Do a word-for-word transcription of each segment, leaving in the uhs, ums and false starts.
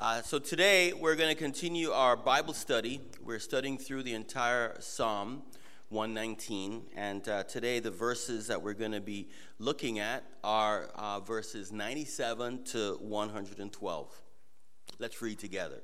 Uh, so today we're going to continue our Bible study. We're studying through the entire Psalm one nineteen, and uh, today the verses that we're going to be looking at are uh, verses ninety-seven to one hundred twelve. Let's read together.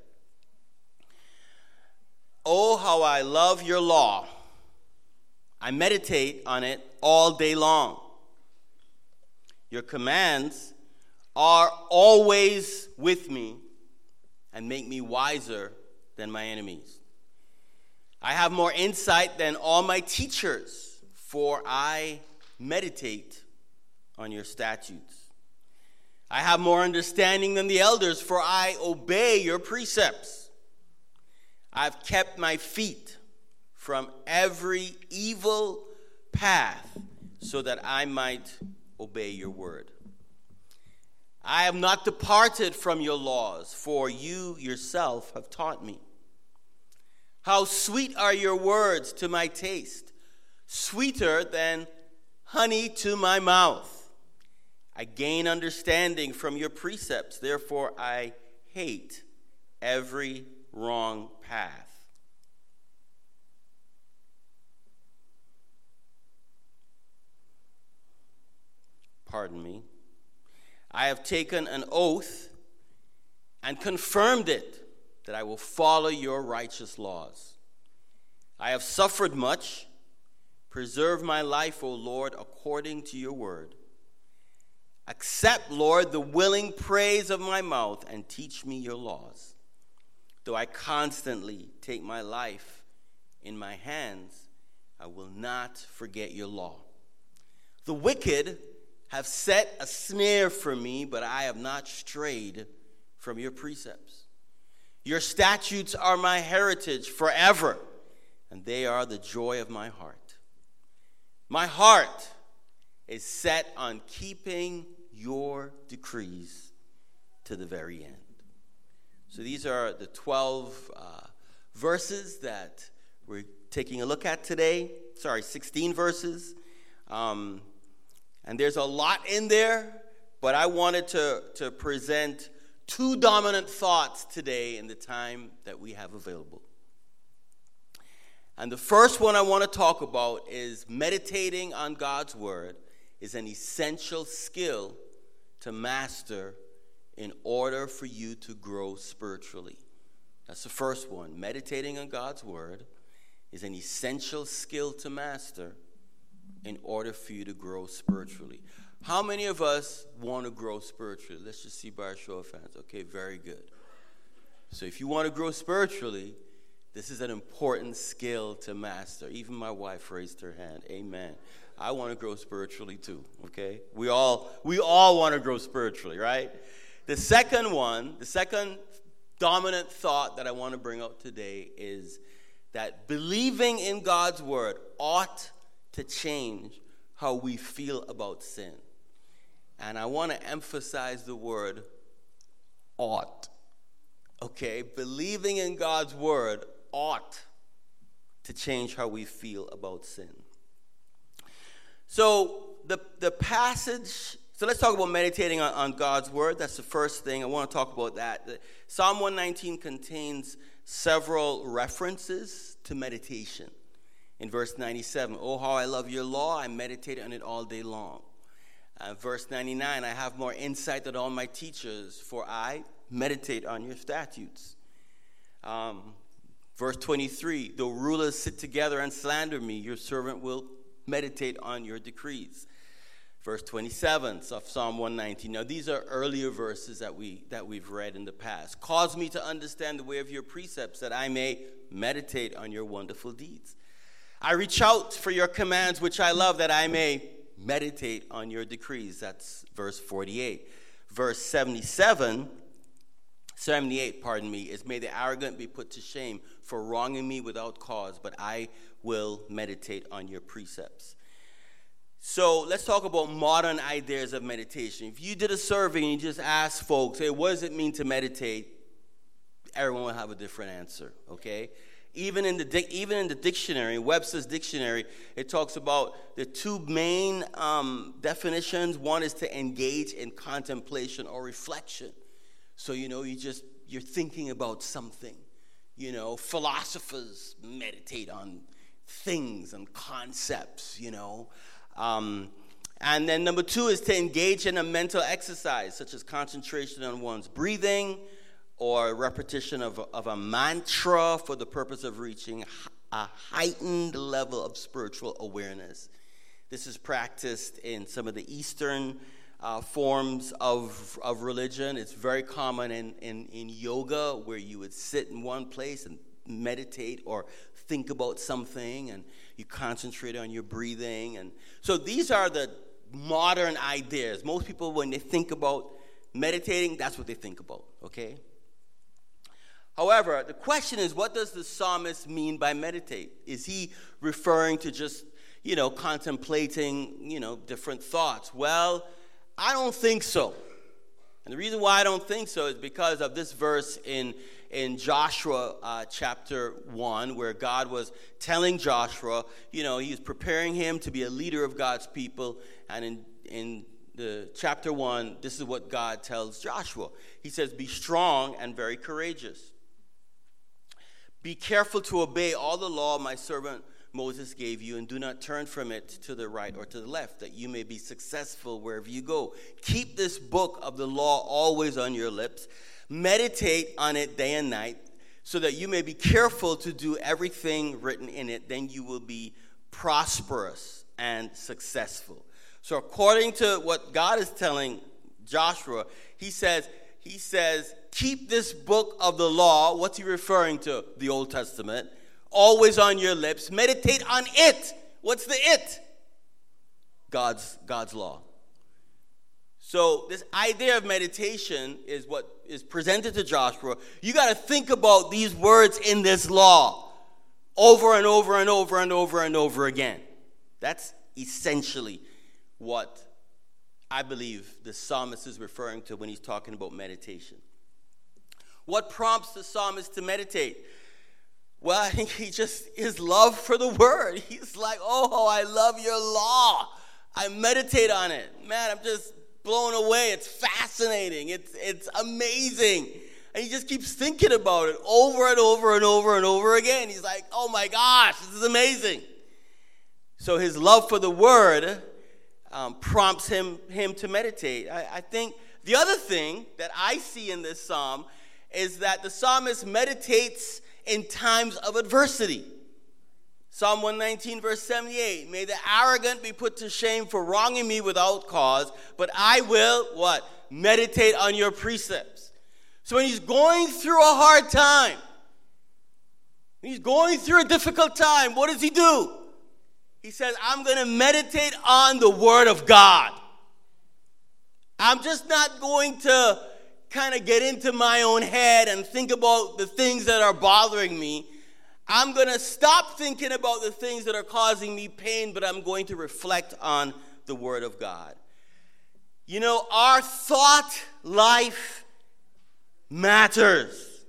Oh, how I love your law. I meditate on it all day long. Your commands are always with me and make me wiser than my enemies. I have more insight than all my teachers, for I meditate on your statutes. I have more understanding than the elders, for I obey your precepts. I've kept my feet from every evil path so that I might obey your word. I have not departed from your laws, for you yourself have taught me. How sweet are your words to my taste, sweeter than honey to my mouth. I gain understanding from your precepts, therefore I hate every wrong path. Pardon me. I have taken an oath and confirmed it that I will follow your righteous laws. I have suffered much. Preserve my life, O Lord, according to your word. Accept, Lord, the willing praise of my mouth and teach me your laws. Though I constantly take my life in my hands, I will not forget your law. The wicked have set a snare for me, but I have not strayed from your precepts. Your statutes are my heritage forever, and they are the joy of my heart. My heart is set on keeping your decrees to the very end. So these are the twelve uh, verses that we're taking a look at today. Sorry, sixteen verses. Um, And there's a lot in there, but I wanted to, to present two dominant thoughts today in the time that we have available. And the first one I want to talk about is meditating on God's word is an essential skill to master in order for you to grow spiritually. That's the first one. Meditating on God's word is an essential skill to master in order for you to grow spiritually. How many of us want to grow spiritually? Let's just see by a show of hands. Okay, very good. So if you want to grow spiritually, this is an important skill to master. Even my wife raised her hand. Amen. I want to grow spiritually too, okay? We all we all want to grow spiritually, right? The second one, the second dominant thought that I want to bring out today is that believing in God's word ought to change how we feel about sin. And I want to emphasize the word ought. Okay? Believing in God's word ought to change how we feel about sin. So the, the passage, so let's talk about meditating on, on God's word. That's the first thing. I want to talk about that. Psalm one nineteen contains several references to meditation. In verse ninety-seven, oh, how I love your law. I meditate on it all day long. Uh, verse ninety-nine, I have more insight than all my teachers, for I meditate on your statutes. Um, verse twenty-three, though rulers sit together and slander me, your servant will meditate on your decrees. Verse twenty-seven of Psalm one nineteen. Now, these are earlier verses that, we, that we've read in the past. Cause me to understand the way of your precepts, that I may meditate on your wonderful deeds. I reach out for your commands, which I love, that I may meditate on your decrees. That's verse forty-eight. Verse seventy-seven, seventy-eight, pardon me, is may the arrogant be put to shame for wronging me without cause, but I will meditate on your precepts. So let's talk about modern ideas of meditation. If you did a survey and you just asked folks, hey, what does it mean to meditate? Everyone will have a different answer, okay? Even in the even in the dictionary, Webster's dictionary, it talks about the two main um, definitions. One is to engage in contemplation or reflection. So, you know, you just you're thinking about something. You know, philosophers meditate on things and concepts, you know. Um, and then number two is to engage in a mental exercise, such as concentration on one's breathing or repetition of a, of a mantra for the purpose of reaching a heightened level of spiritual awareness. This is practiced in some of the Eastern uh, forms of, of religion. It's very common in, in, in yoga, where you would sit in one place and meditate or think about something, and you concentrate on your breathing. And so these are the modern ideas. Most people, when they think about meditating, that's what they think about, okay? However, the question is, what does the psalmist mean by meditate? Is he referring to just, you know, contemplating, you know, different thoughts? Well, I don't think so. And the reason why I don't think so is because of this verse in, in Joshua uh, chapter one, where God was telling Joshua, you know, he was preparing him to be a leader of God's people. And in, in the chapter one, this is what God tells Joshua. He says, be strong and very courageous. Be careful to obey all the law my servant Moses gave you, and do not turn from it to the right or to the left, that you may be successful wherever you go. Keep this book of the law always on your lips. Meditate on it day and night, so that you may be careful to do everything written in it. Then you will be prosperous and successful. So according to what God is telling Joshua, he says, he says, keep this book of the law. What's he referring to? The Old Testament. Always on your lips. Meditate on it. What's the it? God's, God's law. So this idea of meditation is what is presented to Joshua. You got to think about these words in this law over and over and over and over and over again. That's essentially what I believe the psalmist is referring to when he's talking about meditation. What prompts the psalmist to meditate? Well, I think he just, his love for the word. He's like, oh, I love your law. I meditate on it. Man, I'm just blown away. It's fascinating. It's, it's amazing. And he just keeps thinking about it over and over and over and over again. He's like, oh my gosh, this is amazing. So his love for the word um, prompts him, him to meditate. I, I think the other thing that I see in this psalm is that the psalmist meditates in times of adversity. Psalm one nineteen, verse seventy-eight, may the arrogant be put to shame for wronging me without cause, but I will, what? Meditate on your precepts. So when he's going through a hard time, when he's going through a difficult time, what does he do? He says, I'm going to meditate on the word of God. I'm just not going to kind of get into my own head and think about the things that are bothering me. I'm going to stop thinking about the things that are causing me pain, but I'm going to reflect on the word of God. You know, our thought life matters.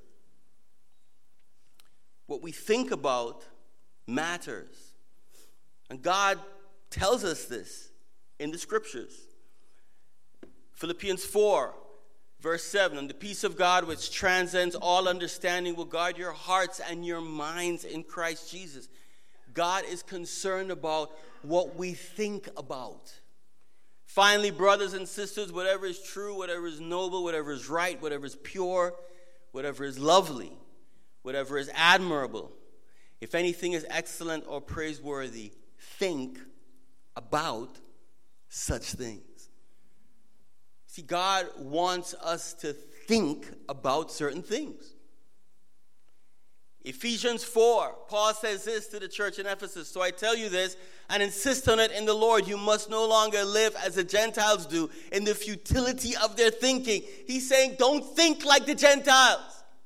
What we think about matters. And God tells us this in the scriptures. Philippians four, verse seven, and the peace of God which transcends all understanding will guard your hearts and your minds in Christ Jesus. God is concerned about what we think about. Finally, brothers and sisters, whatever is true, whatever is noble, whatever is right, whatever is pure, whatever is lovely, whatever is admirable, if anything is excellent or praiseworthy, think about such things. See, God wants us to think about certain things. Ephesians four, Paul says this to the church in Ephesus, so I tell you this and insist on it in the Lord, you must no longer live as the Gentiles do in the futility of their thinking. He's saying, don't think like the Gentiles.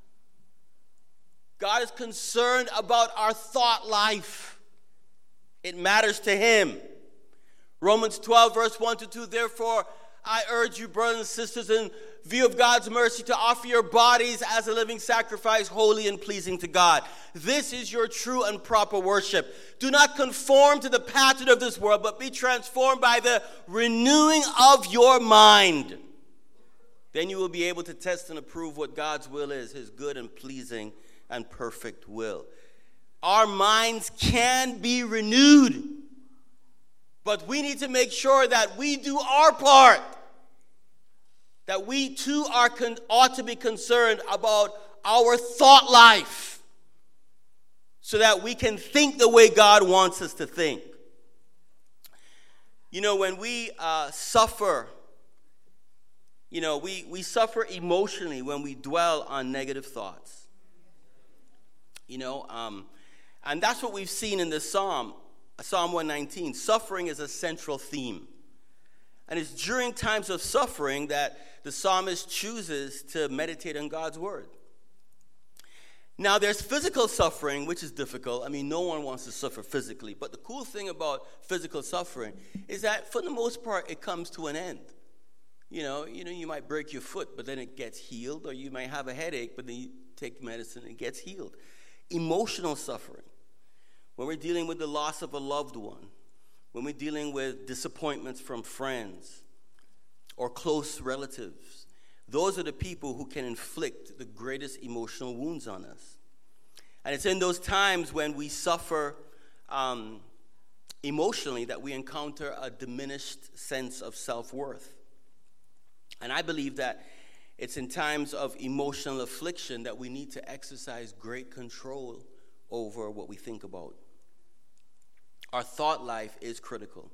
God is concerned about our thought life. It matters to him. Romans twelve, verse one to two, therefore, I urge you, brothers and sisters, in view of God's mercy, to offer your bodies as a living sacrifice, holy and pleasing to God. This is your true and proper worship. Do not conform to the pattern of this world, but be transformed by the renewing of your mind. Then you will be able to test and approve what God's will is, his good and pleasing and perfect will. Our minds can be renewed, but we need to make sure that we do our part. That we too are con- ought to be concerned about our thought life so that we can think the way God wants us to think. You know, when we uh, suffer, you know, we, we suffer emotionally when we dwell on negative thoughts. You know, um, and that's what we've seen in this psalm, Psalm one nineteen. Suffering is a central theme. And it's during times of suffering that the psalmist chooses to meditate on God's word. Now, there's physical suffering, which is difficult. I mean, no one wants to suffer physically. But the cool thing about physical suffering is that, for the most part, it comes to an end. You know, you know, you might break your foot, but then it gets healed. Or you might have a headache, but then you take medicine and it gets healed. Emotional suffering, when we're dealing with the loss of a loved one, when we're dealing with disappointments from friends or close relatives, those are the people who can inflict the greatest emotional wounds on us. And it's in those times when we suffer um, emotionally that we encounter a diminished sense of self-worth. And I believe that it's in times of emotional affliction that we need to exercise great control over what we think about. Our thought life is critical.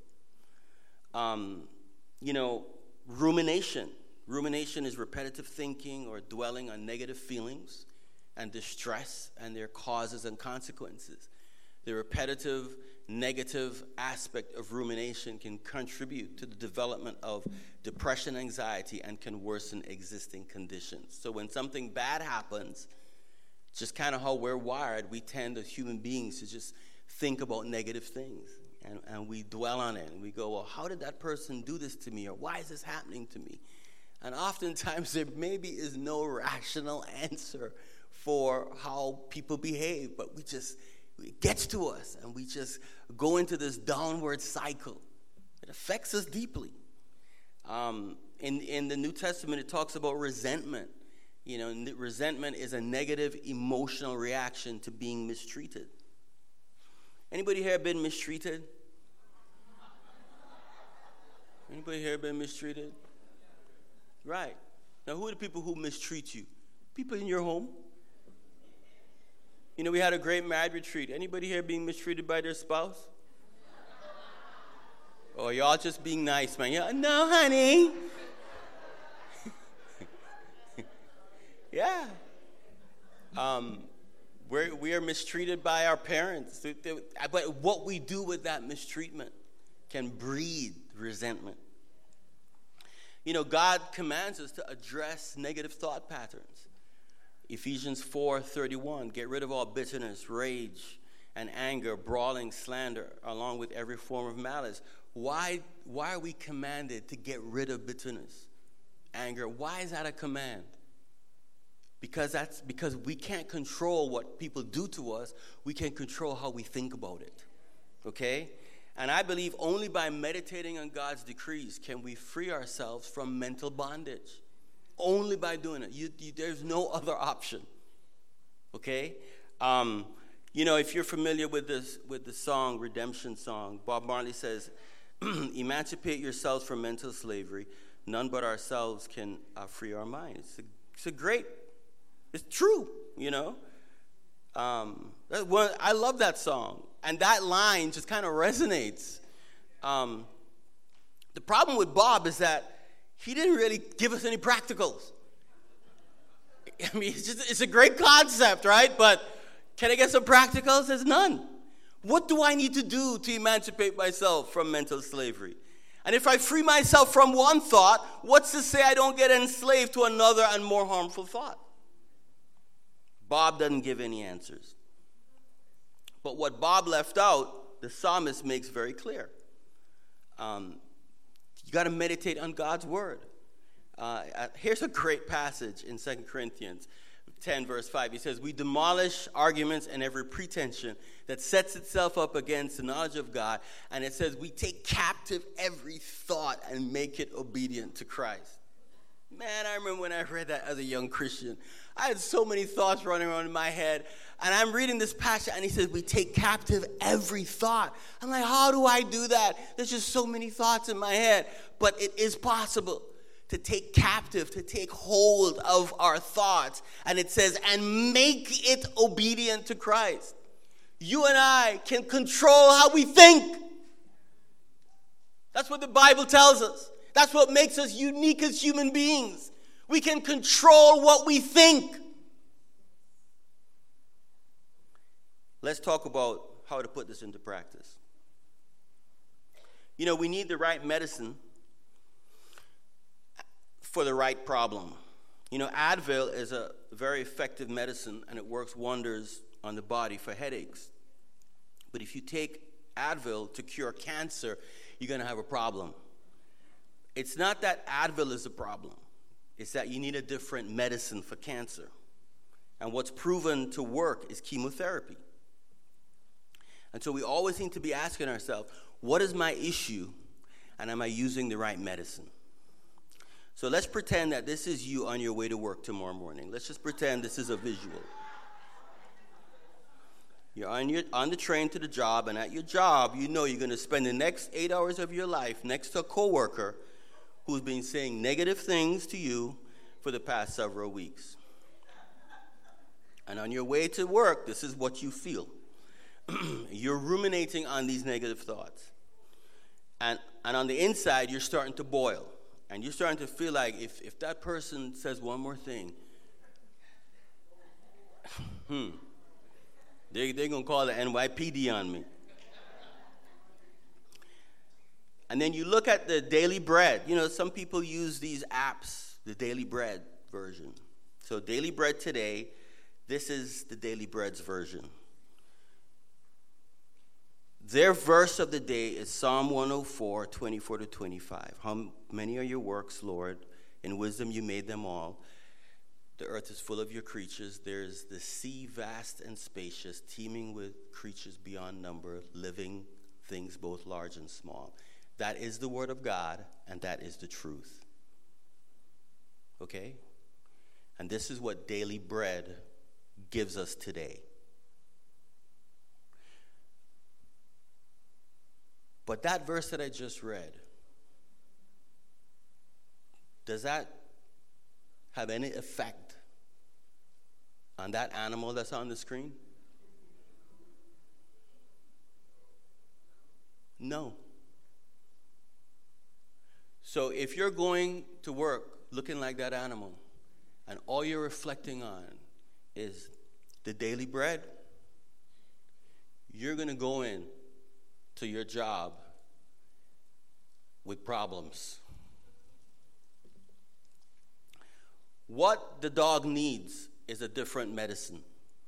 Um, you know, rumination. Rumination is repetitive thinking or dwelling on negative feelings and distress and their causes and consequences. The repetitive, negative aspect of rumination can contribute to the development of depression, anxiety, and can worsen existing conditions. So when something bad happens, just kind of how we're wired, we tend as human beings to just think about negative things, and, and we dwell on it, and we go, well, how did that person do this to me, or why is this happening to me? And oftentimes there maybe is no rational answer for how people behave, but we just, it gets to us, and we just go into this downward cycle. It affects us deeply. Um, in, in the New Testament, it talks about resentment. You know, resentment is a negative emotional reaction to being mistreated. Anybody here been mistreated? Anybody here been mistreated? Right. Now, who are the people who mistreat you? People in your home. You know, we had a great marriage retreat. Anybody here being mistreated by their spouse? Oh, y'all just being nice, man. Yeah, no, honey. Yeah. Um, we're, we are mistreated by our parents. But what we do with that mistreatment can breed resentment. You know, God commands us to address negative thought patterns. Ephesians four thirty-one, get rid of all bitterness, rage, and anger, brawling, slander, along with every form of malice. Why, why are we commanded to get rid of bitterness, anger? Why is that a command? Because that's because we can't control what people do to us. We can control how we think about it. Okay? And I believe only by meditating on God's decrees can we free ourselves from mental bondage. Only by doing it. You, you, there's no other option. Okay? Um, you know, if you're familiar with this, with the song, Redemption Song, Bob Marley says, emancipate yourselves from mental slavery. None but ourselves can uh, free our minds. It's a, it's a great, it's true, you know. Um, that one, I love that song. And that line just kind of resonates. Um, the problem with Bob is that he didn't really give us any practicals. I mean, it's, just, it's a great concept, right? But can I get some practicals? There's none. What do I need to do to emancipate myself from mental slavery? And if I free myself from one thought, what's to say I don't get enslaved to another and more harmful thought? Bob doesn't give any answers. But what Bob left out, the psalmist makes very clear. Um, you got to meditate on God's word. Uh, here's a great passage in Second Corinthians ten, verse five. He says, we demolish arguments and every pretension that sets itself up against the knowledge of God. And it says, we take captive every thought and make it obedient to Christ. Man, I remember when I read that as a young Christian. I had so many thoughts running around in my head. And I'm reading this passage, and he says, we take captive every thought. I'm like, how do I do that? There's just so many thoughts in my head. But it is possible to take captive, to take hold of our thoughts. And it says, and make it obedient to Christ. You and I can control how we think. That's what the Bible tells us. That's what makes us unique as human beings. We can control what we think. Let's talk about how to put this into practice. You know, we need the right medicine for the right problem. You know, Advil is a very effective medicine, and it works wonders on the body for headaches. But if you take Advil to cure cancer, you're going to have a problem. It's not that Advil is a problem. It's that you need a different medicine for cancer. And what's proven to work is chemotherapy. And so we always need to be asking ourselves, what is my issue, and am I using the right medicine? So let's pretend that this is you on your way to work tomorrow morning. Let's just pretend this is a visual. You're on, your, on the train to the job, and at your job, you know you're going to spend the next eight hours of your life next to a coworker who's been saying negative things to you for the past several weeks. And on your way to work, this is what you feel. You're ruminating on these negative thoughts. And, and on the inside, you're starting to boil. And you're starting to feel like if, if that person says one more thing, hmm, they, they're going to call the N Y P D on me. And then you look at the Daily Bread. You know, some people use these apps, the Daily Bread version. So Daily Bread today, this is the Daily Bread's version. Their verse of the day is Psalm one oh four, twenty-four to twenty-five. How many are your works, Lord? In wisdom you made them all. The earth is full of your creatures. There's the sea vast and spacious, teeming with creatures beyond number, living things both large and small. That is the word of God, and that is the truth. Okay? And this is what Daily Bread gives us today. But that verse that I just read, does that have any effect on that animal that's on the screen? No. So if you're going to work looking like that animal, and all you're reflecting on is the daily bread, you're going to go in to your job with problems. What the dog needs is a different medicine.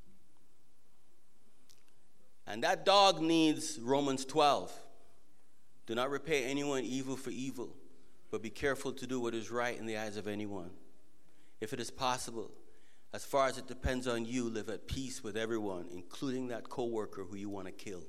And that dog needs Romans twelve. Do not repay anyone evil for evil, but be careful to do what is right in the eyes of anyone. If it is possible, as far as it depends on you, live at peace with everyone, including that coworker who you want to kill.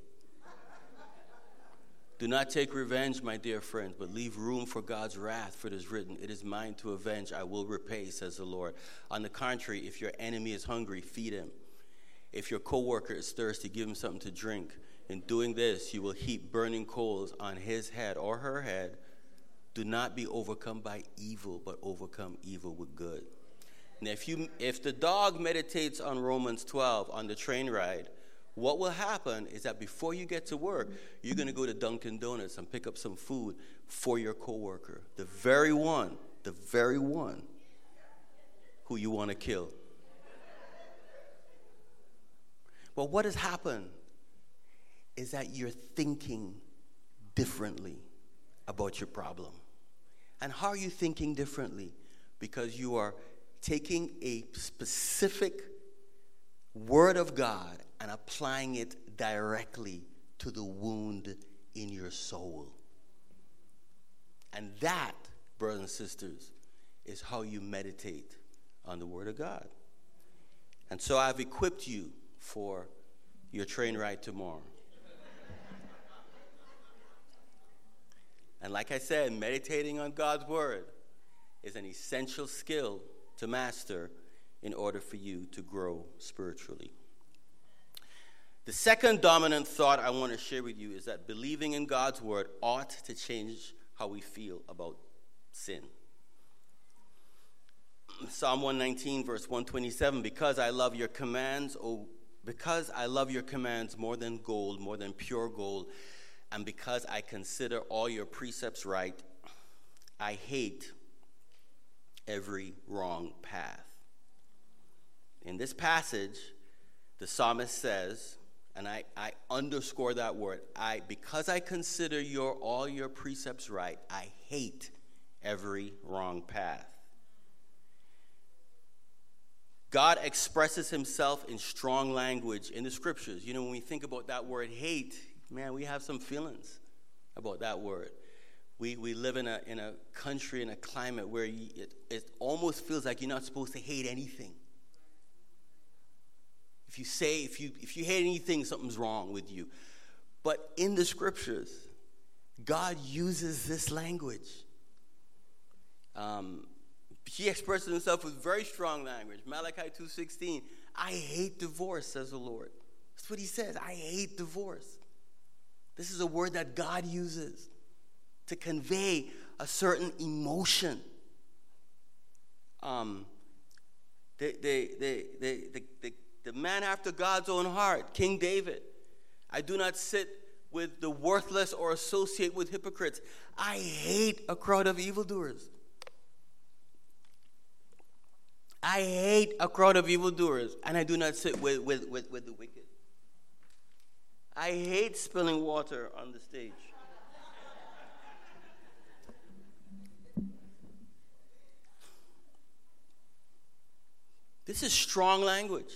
Do not take revenge, my dear friends, but leave room for God's wrath, for it is written, it is mine to avenge, I will repay, says the Lord. On the contrary, if your enemy is hungry, feed him. If your coworker is thirsty, give him something to drink. In doing this, you will heap burning coals on his head or her head. Do not be overcome by evil, but overcome evil with good. Now, if you, if the dog meditates on Romans twelve on the train ride, what will happen is that before you get to work, you're going to go to Dunkin' Donuts and pick up some food for your coworker, the very one, the very one who you want to kill. But what has happened is that you're thinking differently about your problem. And how are you thinking differently? Because you are taking a specific word of God and applying it directly to the wound in your soul. And that, brothers and sisters, is how you meditate on the Word of God. And so I've equipped you for your train ride tomorrow. And like I said, meditating on God's Word is an essential skill to master in order for you to grow spiritually. The second dominant thought I want to share with you is that believing in God's word ought to change how we feel about sin. Psalm one nineteen, verse one twenty-seven, because I love your commands, oh, because I love your commands more than gold, more than pure gold, and because I consider all your precepts right, I hate every wrong path. In this passage, the psalmist says, and I, I underscore that word, I because I consider your all your precepts right, I hate every wrong path. God expresses himself in strong language in the scriptures. You know, when we think about that word hate, man, we have some feelings about that word. We we live in a in a country, in a climate where you, it, it almost feels like you're not supposed to hate anything. If you say, if you if you hate anything, something's wrong with you. But in the scriptures, God uses this language. Um, he expresses himself with very strong language. Malachi two sixteen, I hate divorce, says the Lord. That's what he says. I hate divorce. This is a word that God uses to convey a certain emotion. Um, they, they, they, they, they, they The man after God's own heart, King David. I do not sit with the worthless or associate with hypocrites. I hate a crowd of evildoers. I hate a crowd of evildoers, and I do not sit with, with, with, with the wicked. I hate spilling water on the stage. This is strong language.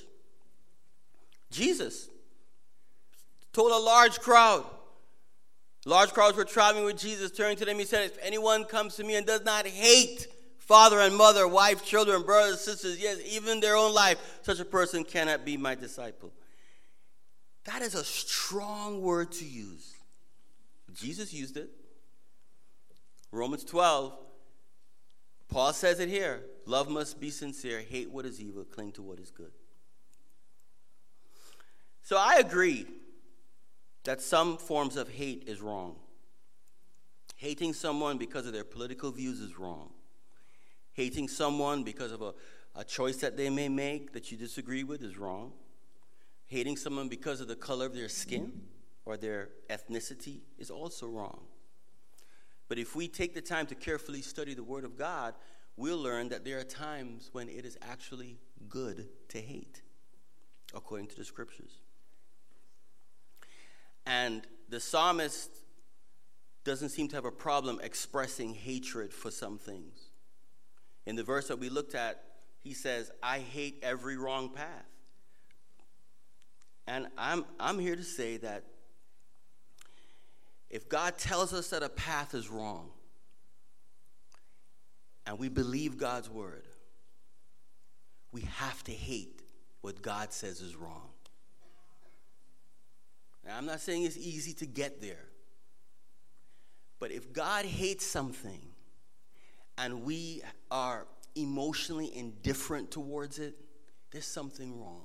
Jesus told a large crowd. Large crowds were traveling with Jesus. Turning to them, he said, if anyone comes to me and does not hate father and mother, wife, children, brothers, sisters, yes, even their own life, such a person cannot be my disciple. That is a strong word to use. Jesus used it. Romans twelve, Paul says it here. Love must be sincere. Hate what is evil. Cling to what is good. So I agree that some forms of hate is wrong. Hating someone because of their political views is wrong. Hating someone because of a, a choice that they may make that you disagree with is wrong. Hating someone because of the color of their skin or their ethnicity is also wrong. But if we take the time to carefully study the Word of God, we'll learn that there are times when it is actually good to hate, according to the Scriptures. And the psalmist doesn't seem to have a problem expressing hatred for some things. In the verse that we looked at, he says, I hate every wrong path. And I'm I'm here to say that if God tells us that a path is wrong, and we believe God's word, we have to hate what God says is wrong. Now, I'm not saying it's easy to get there. But if God hates something and we are emotionally indifferent towards it, there's something wrong.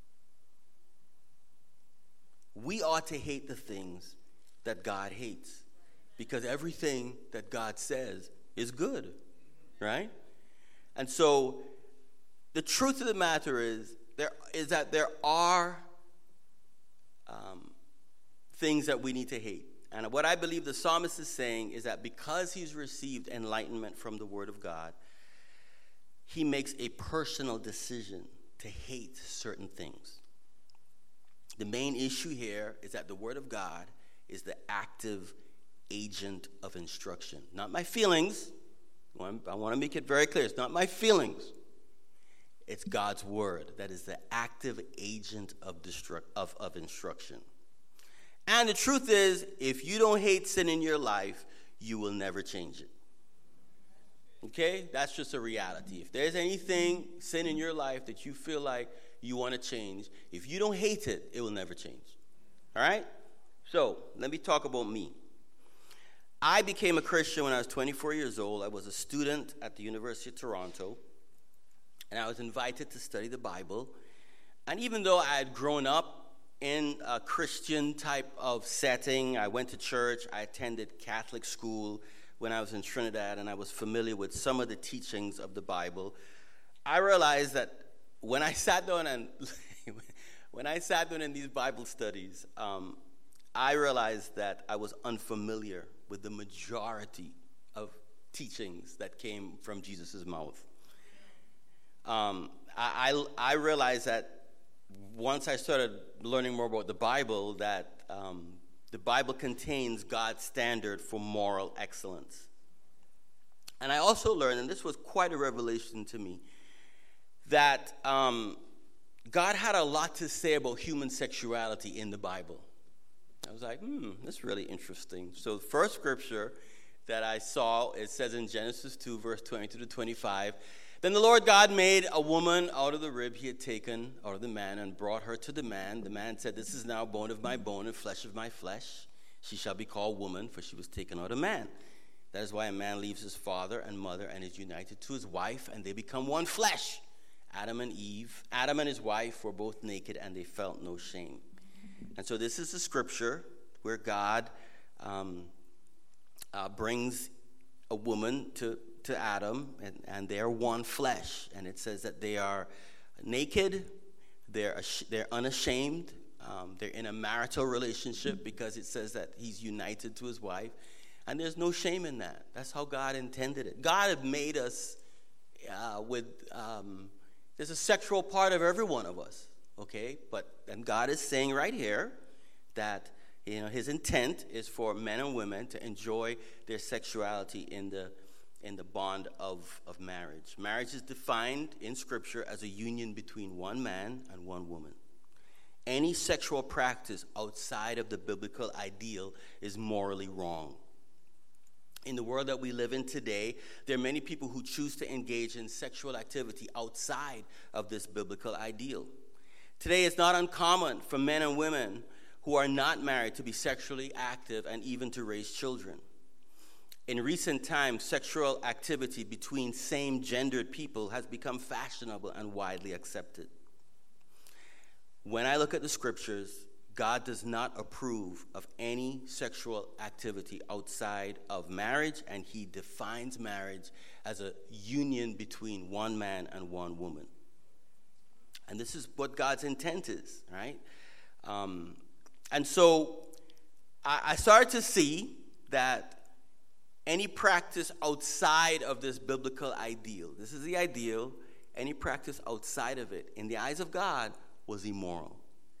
We ought to hate the things that God hates, because everything that God says is good, right? And so the truth of the matter is there is that there are um, things that we need to hate. And what I believe the psalmist is saying is that because he's received enlightenment from the Word of God, he makes a personal decision to hate certain things. The main issue here is that the Word of God is the active agent of instruction. Not my feelings. I want to make it very clear. It's not my feelings. It's God's Word that is the active agent of, destruct, of, of instruction. And the truth is, if you don't hate sin in your life, you will never change it. Okay? That's just a reality. If there's anything, sin in your life that you feel like you want to change, if you don't hate it, it will never change. All right? So, let me talk about me. I became a Christian when I was twenty-four years old. I was a student at the University of Toronto, and I was invited to study the Bible. And even though I had grown up in a Christian type of setting, I went to church, I attended Catholic school when I was in Trinidad, and I was familiar with some of the teachings of the Bible, I realized that when I sat down and when I sat down in these Bible studies, um, I realized that I was unfamiliar with the majority of teachings that came from Jesus' mouth. Um, I, I, I realized that once I started learning more about the Bible, that um, the Bible contains God's standard for moral excellence. And I also learned, and this was quite a revelation to me, that um, God had a lot to say about human sexuality in the Bible. I was like, hmm, that's really interesting. So the first scripture that I saw, it says in Genesis two, verse twenty-two to twenty-five, "Then the Lord God made a woman out of the rib he had taken out of the man and brought her to the man. The man said, 'This is now bone of my bone and flesh of my flesh. She shall be called woman, for she was taken out of man. That is why a man leaves his father and mother and is united to his wife, and they become one flesh.' Adam and Eve, Adam and his wife were both naked, and they felt no shame." And so this is the scripture where God um, uh, brings a woman to, to Adam, and, and they are one flesh. And it says that they are naked, they're, they're unashamed, um, they're in a marital relationship because it says that he's united to his wife. And there's no shame in that. That's how God intended it. God had made us uh, with, um, there's a sexual part of every one of us. Okay, but and God is saying right here that, you know, his intent is for men and women to enjoy their sexuality in the in the bond of, of marriage. Marriage is defined in Scripture as a union between one man and one woman. Any sexual practice outside of the biblical ideal is morally wrong. In the world that we live in today, there are many people who choose to engage in sexual activity outside of this biblical ideal. Today, it's not uncommon for men and women who are not married to be sexually active and even to raise children. In recent times, sexual activity between same-gendered people has become fashionable and widely accepted. When I look at the scriptures, God does not approve of any sexual activity outside of marriage, and he defines marriage as a union between one man and one woman. And this is what God's intent is, right? Um, and so I, I started to see that any practice outside of this biblical ideal, this is the ideal, any practice outside of it, in the eyes of God, was immoral.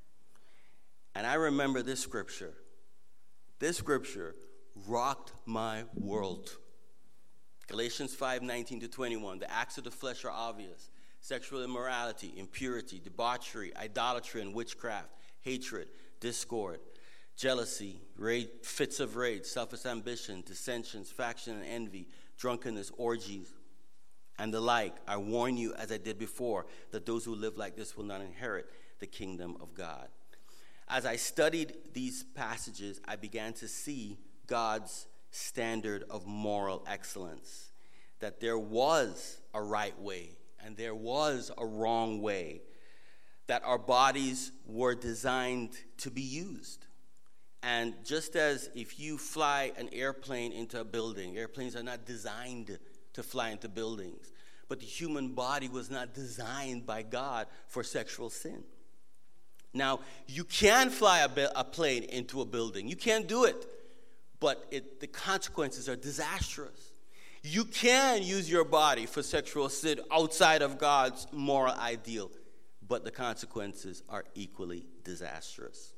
And I remember this scripture. This scripture rocked my world. Galatians five, nineteen to twenty-one, "The acts of the flesh are obvious: sexual immorality, impurity, debauchery, idolatry, and witchcraft, hatred, discord, jealousy, rage, fits of rage, selfish ambition, dissensions, faction, and envy, drunkenness, orgies, and the like. I warn you, as I did before, that those who live like this will not inherit the kingdom of God." As I studied these passages, I began to see God's standard of moral excellence, that there was a right way and there was a wrong way, that our bodies were designed to be used. And just as if you fly an airplane into a building, airplanes are not designed to fly into buildings, but the human body was not designed by God for sexual sin. Now, you can fly a, be- a plane into a building. You can do it, but it, the consequences are disastrous. You can use your body for sexual sin outside of God's moral ideal, but the consequences are equally disastrous.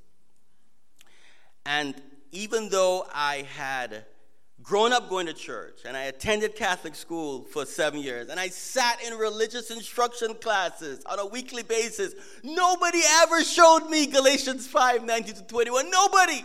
And even though I had grown up going to church, and I attended Catholic school for seven years, and I sat in religious instruction classes on a weekly basis, nobody ever showed me Galatians five, nineteen to twenty-one. Nobody.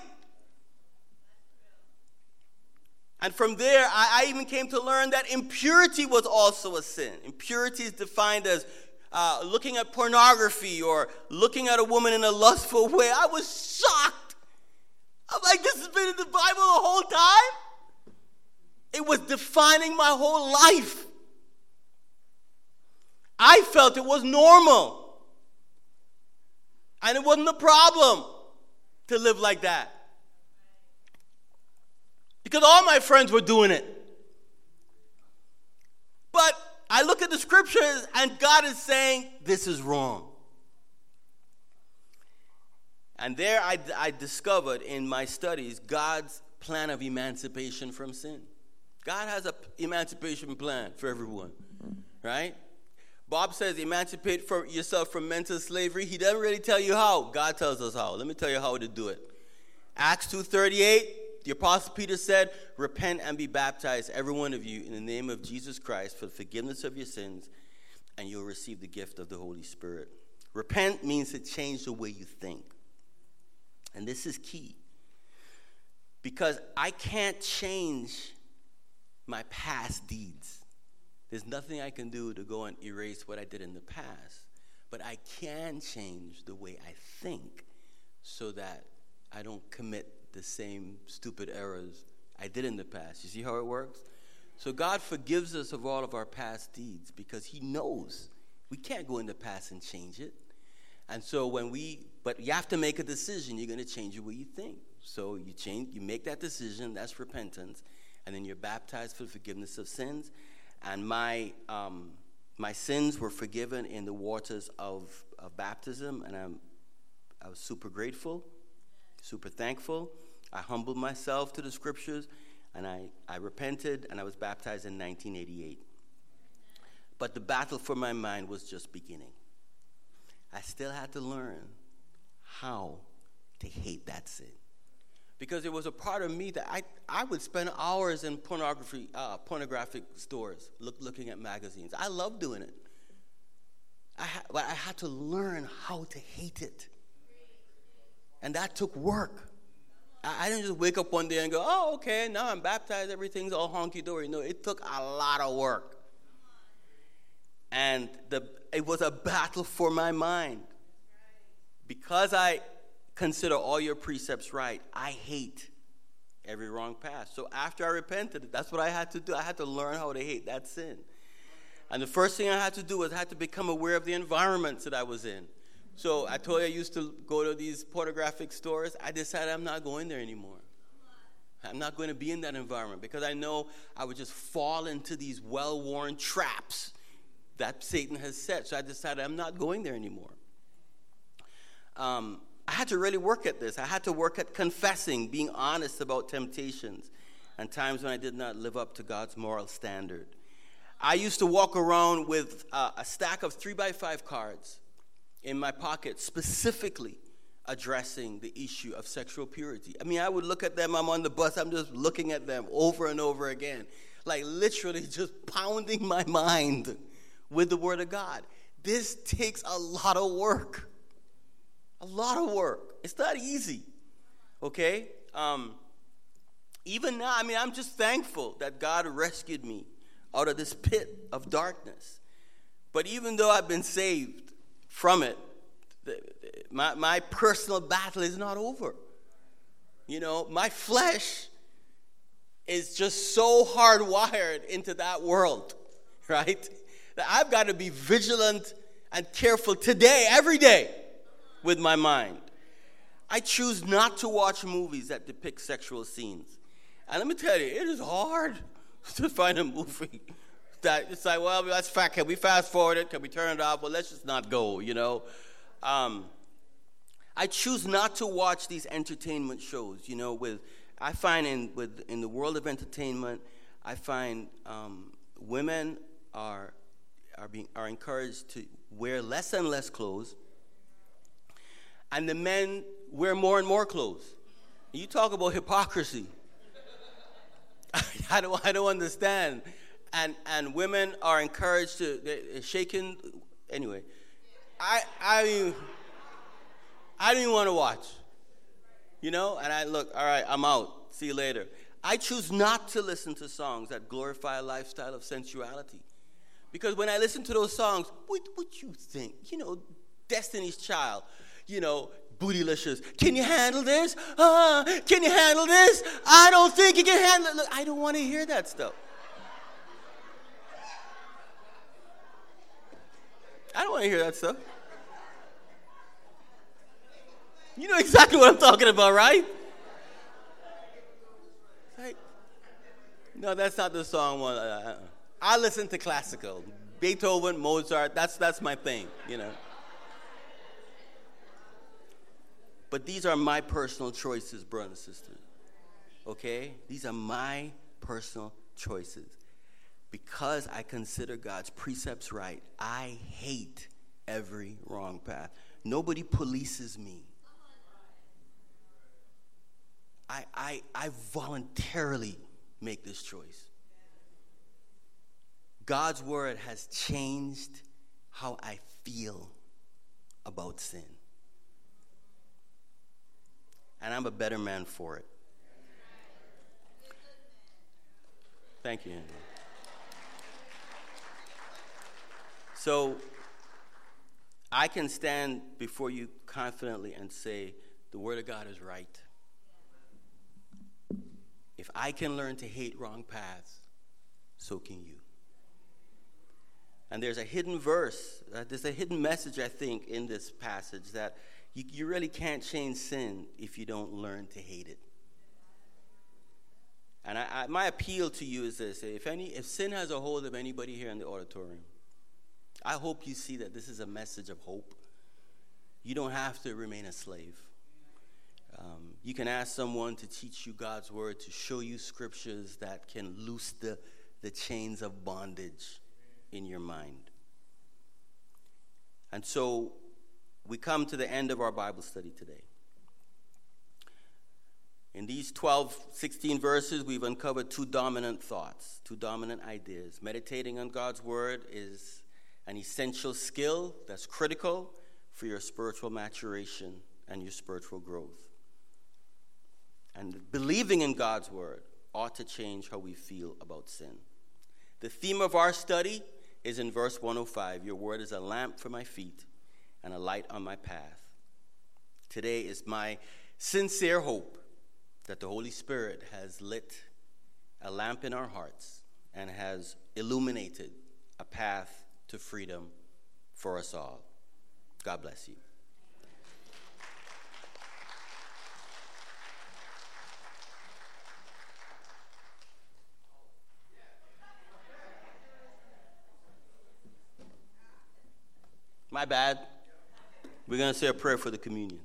And from there, I, I even came to learn that impurity was also a sin. Impurity is defined as uh, looking at pornography or looking at a woman in a lustful way. I was shocked. I'm like, this has been in the Bible the whole time? It was defining my whole life. I felt it was normal. And it wasn't a problem to live like that. Because all my friends were doing it. But I look at the scriptures and God is saying, this is wrong. And there I, I discovered in my studies God's plan of emancipation from sin. God has an emancipation plan for everyone, right? Bob says emancipate for yourself from mental slavery. He doesn't really tell you how. God tells us how. Let me tell you how to do it. Acts two thirty-eight, the Apostle Peter said, repent and be baptized, every one of you, in the name of Jesus Christ for the forgiveness of your sins, and you'll receive the gift of the Holy Spirit. Repent means to change the way you think. And this is key. Because I can't change my past deeds. There's nothing I can do to go and erase what I did in the past. But I can change the way I think so that I don't commit the same stupid errors I did in the past. You see how it works? So God forgives us of all of our past deeds because he knows we can't go in the past and change it. And so when we, but you have to make a decision. You're going to change the way you think. So you change, you make that decision. That's repentance. And then you're baptized for the forgiveness of sins. And my um, my sins were forgiven in the waters of, of baptism. And I'm, I was super grateful, super thankful. I humbled myself to the scriptures. And I, I repented, and I was baptized in nineteen eighty-eight. But the battle for my mind was just beginning. I still had to learn how to hate that sin. Because it was a part of me that I, I would spend hours in pornography, uh, pornographic stores look, looking at magazines. I love doing it. I, ha- but I had to learn how to hate it. And that took work. I, I didn't just wake up one day and go, oh, okay, now I'm baptized, everything's all honky-dory. No, it took a lot of work. And the it was a battle for my mind. Because I consider all your precepts right, I hate every wrong path. So after I repented, that's what I had to do. I had to learn how to hate that sin. And the first thing I had to do was I had to become aware of the environments that I was in. So I told you I used to go to these pornographic stores. I decided I'm not going there anymore. I'm not going to be in that environment because I know I would just fall into these well-worn traps that Satan has set. So I decided I'm not going there anymore. Um, I had to really work at this. I had to work at confessing, being honest about temptations and times when I did not live up to God's moral standard. I used to walk around with uh, a stack of three by five cards in my pocket, specifically addressing the issue of sexual purity. I mean, I would look at them. I'm on the bus. I'm just looking at them over and over again, like literally just pounding my mind with the Word of God. This takes a lot of work. A lot of work. It's not easy. Okay? Um, even now, I mean, I'm just thankful that God rescued me out of this pit of darkness. But even though I've been saved from it, the, my, my personal battle is not over. You know, my flesh is just so hardwired into that world, right? That I've got to be vigilant and careful today, every day, with my mind. I choose not to watch movies that depict sexual scenes. And let me tell you, it is hard to find a movie that it's like, well, that's fact. Can we fast forward it? Can we turn it off? Well, let's just not go, you know. Um, I choose not to watch these entertainment shows, you know, with, I find in, with, in the world of entertainment, I find um, women are, are, being, are encouraged to wear less and less clothes, and the men wear more and more clothes. You talk about hypocrisy. I don't, I don't understand. And and women are encouraged to, they're shaking, anyway. I I mean, I didn't want to watch, you know? And I look, all right, I'm out. See you later. I choose not to listen to songs that glorify a lifestyle of sensuality. Because when I listen to those songs, what what you think? You know, Destiny's Child, you know, bootylicious. Can you handle this? Uh, can you handle this? I don't think you can handle it. Look, I don't want to hear that stuff. I don't want to hear that stuff. You know exactly what I'm talking about, right? Right? No, that's not the song one. Uh, I listen to classical. Beethoven, Mozart, that's that's my thing, you know. But these are my personal choices, brothers and sisters. Okay? These are my personal choices. Because I consider God's precepts right, I hate every wrong path. Nobody polices me. I, I, I voluntarily make this choice. God's word has changed how I feel about sin. And I'm a better man for it. Thank you, Andrew. So, I can stand before you confidently and say, the Word of God is right. If I can learn to hate wrong paths, so can you. And there's a hidden verse, uh, there's a hidden message, I think, in this passage that you, you really can't change sin if you don't learn to hate it. And I, I, my appeal to you is this: if any, if sin has a hold of anybody here in the auditorium, I hope you see that this is a message of hope. You don't have to remain a slave. Um, you can ask someone to teach you God's word, to show you scriptures that can loose the, the chains of bondage in your mind. And so we come to the end of our Bible study today. In these twelve, sixteen verses, we've uncovered two dominant thoughts, two dominant ideas. Meditating on God's word is an essential skill that's critical for your spiritual maturation and your spiritual growth. And believing in God's word ought to change how we feel about sin. The theme of our study is in verse one oh five. Your word is a lamp for my feet and a light on my path. Today is my sincere hope that the Holy Spirit has lit a lamp in our hearts and has illuminated a path to freedom for us all. God bless you. My bad. We're going to say a prayer for the communion.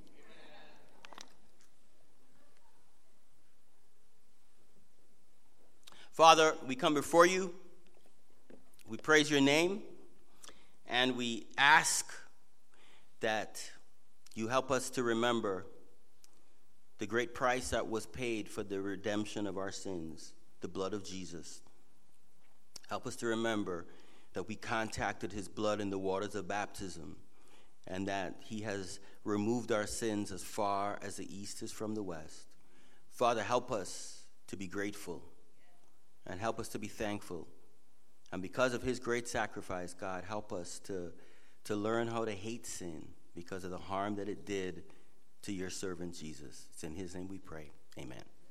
Father, we come before you. We praise your name. And we ask that you help us to remember the great price that was paid for the redemption of our sins, the blood of Jesus. Help us to remember that we contacted his blood in the waters of baptism, and that he has removed our sins as far as the east is from the west. Father, help us to be grateful, and help us to be thankful. And because of his great sacrifice, God, help us to, to learn how to hate sin because of the harm that it did to your servant Jesus. It's in his name we pray. Amen.